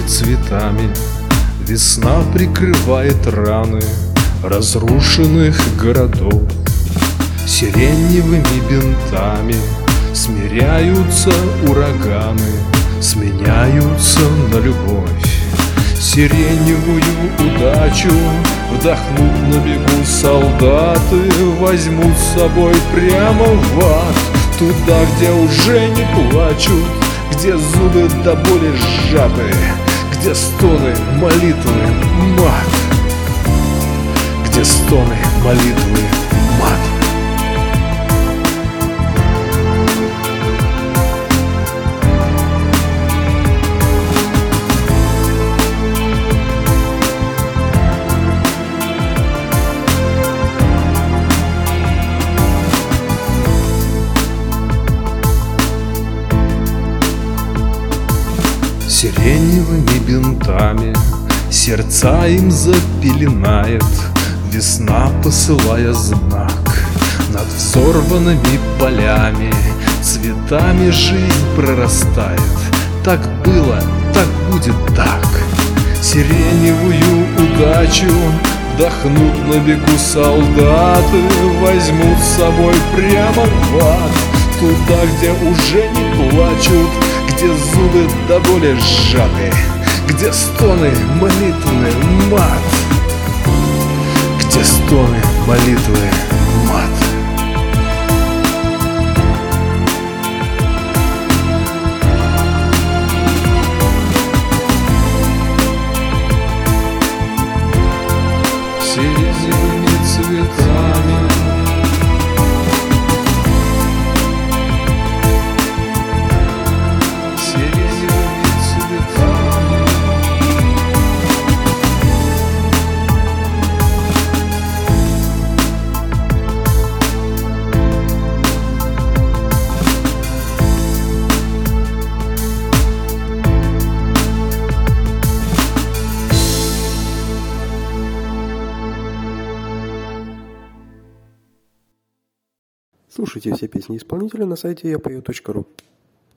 сиреневыми цветами весна прикрывает раны разрушенных городов. Сиреневыми бинтами смиряются ураганы, сменяются на любовь. Сиреневую удачу вдохнут на бегу солдаты, возьмут с собой прямо в ад, туда, где уже не плачут, где зубы до боли сжаты, где стоны, молитвы, мат, где стоны, молитвы, мат. Сиреневыми бинтами сердца им запеленает весна, посылая знак. Над взорванными полями цветами жизнь прорастает. Так было, так будет так. Сиреневую удачу вдохнут на бегу солдаты, возьмут с собой прямо в ад, туда, где уже не плачут, где зубы до боли сжаты, где стоны, молитвы, мат, где стоны, молитвы, мат. Сиреневыми цветами Слушайте все песни исполнителя на сайте yapeo.ru.